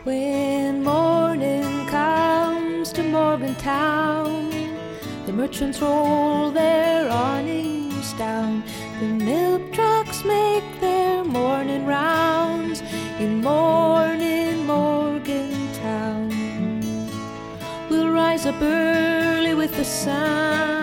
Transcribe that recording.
When morning comes to Morgantown, the merchants roll their awnings down. The milk trucks make their morning rounds in morning Morgantown. We'll rise up early with the sun